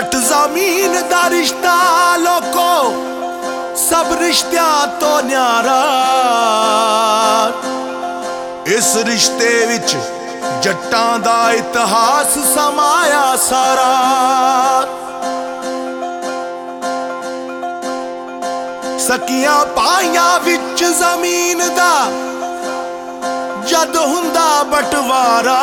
जट जमीन दा रिश्ता लोको सब रिश्तियां तो न्यारा। इस रिश्ते विच जट्टां दा इतिहास समाया सारा। सकियां पाइयां विच जमीन दा जद हुंदा बटवारा।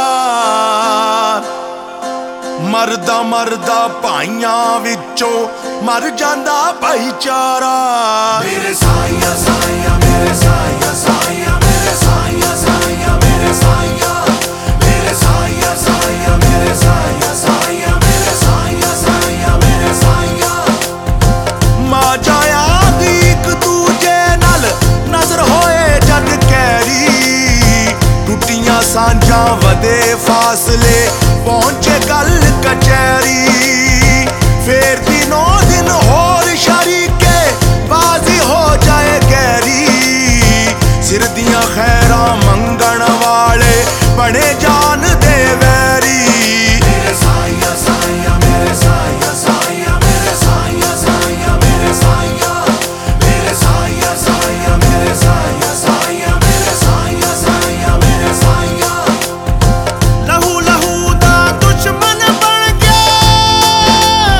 मरदा मरदा भाइयां विचों मर जांदा भाईचारा। मेरे साइया साइया मेरे साइया साइया मेरे साइया साइया मेरे साइया मेरे साइया साइया मेरे साइया साइया मेरे साइया साइया मेरे साइया। मां जाया दी इक दूजे नाल नजर होए जद कैरी। टुटियां सांझां वधे फासले पहुंचे गल कचहरी। फिर दिनों दिन होर शरीके बाजी हो जाए गहरी। सिर दियां खैरां मंगण वाले बने जान दे वैरी। मेरे साइया साइया मेरे साइया साइया मेरे साइया साइया मेरे साइया मेरे साइया साइया मेरे साइया साइया मेरे साइया साइया मेरे साइया। लहू लहू दा दुश्मन बन गया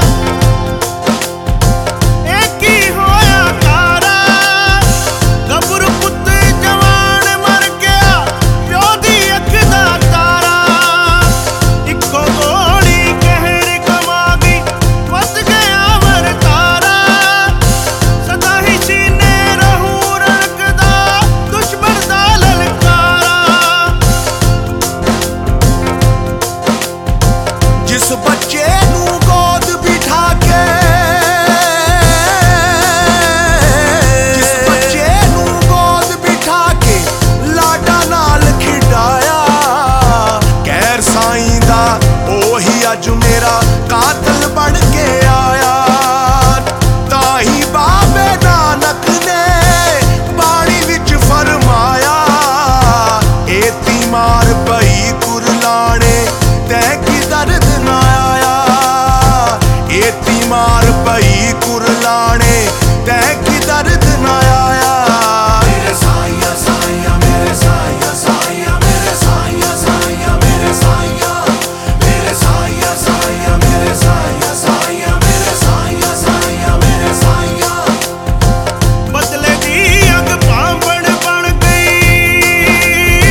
एक ही होया तारा। गबरू पुत्त जवान मर गया प्यो दी अख दा तारा। इक्को गोली कहर कमा गई वस गया वरतारा। सदा ही सीने रहू रखदा दुश्मन दा ललकारा। जिस बच्चे नू गोद बिठा के लाडा नाल खिडाया। गैर साईं दा ओही अज मेरा कातल बन के आया। ताही बाबे नानक ने बाणी विच फरमाया। एती मार पई कुरलाने तै की दर्द ना आया। एती मार पई कुरलाने तै की दर्द ना आया। मेरे साइया साइया मेरे साइया साइया मेरे साइया साइया मेरे साइया मेरे साइया साइया मेरे साइया साइया मेरे साइया साइया मेरे साइया। बदले दी अग पांबड़ बन गई।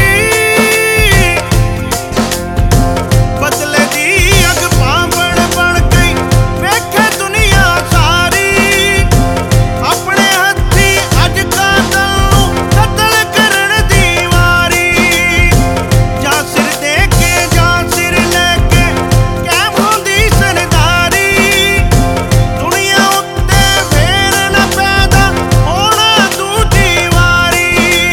बदले दी अग पांबड़ बन गई वेखे दुनिया सारी। अपने हत्थी अज कातल नूं कतल करन दी वारी। जां सिर दे के जां सिर लेके कैम होंदी सरदारी। दुनिया उत्ते फेर न पैदा होना दूजी वारी।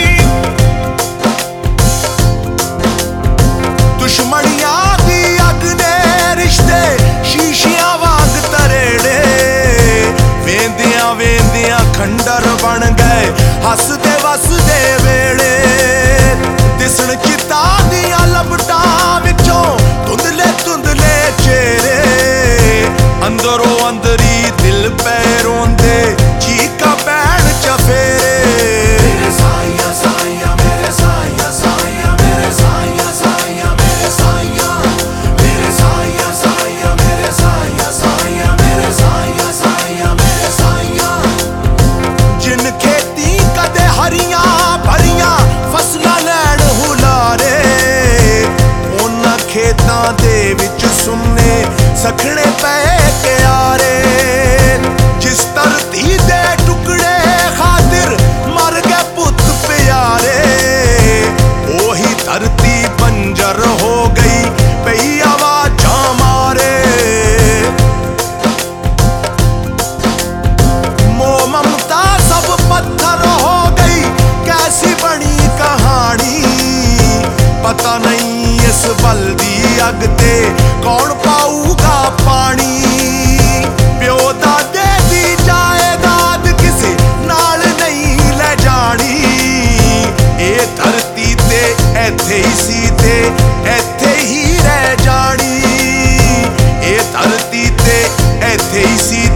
दुश्मनियां दी अग ने रिश्ते शीशियां वांग तरेड़े। वेंदियां वेंदियां खंडर बन गए हसदे वसदे वेड़े। दिसण चिता दियां लपटां विचों धुंधले धुंधले चेहरे। अंदरों अंदरी दिल पै रोंदे चीका पैण चफेरे। मेरे साइया साइया मेरे साइया साइया मेरे साइया साइया मेरे साइया मेरे साइया साइया मेरे साइया साइया मेरे साइया साइया मेरे साइया। जिन खेती कदे हरियां भरियां फसलां लैण हुलारे। उन्हां खेतां दे विच सुन्ने सखणे पै क्यारे। जिस धरती दे टुकड़े खातिर मर गए पुत्त प्यारे। ओही धरती बंजर हो गई पई आवाजां मारे। मोह ममता सब पत्थर हो गई कैसी बनी कहानी। पता नहीं इस बलदी अग ते कौन पाऊगा पानी। प्यो दादे दी जायदाद किसे नाल नहीं ले जानी। ए धरती ते ऐथे ही सी ते ऐथे ही रह जानी। ए धरती ਇੱਥੇ ਹੀ ਸੀ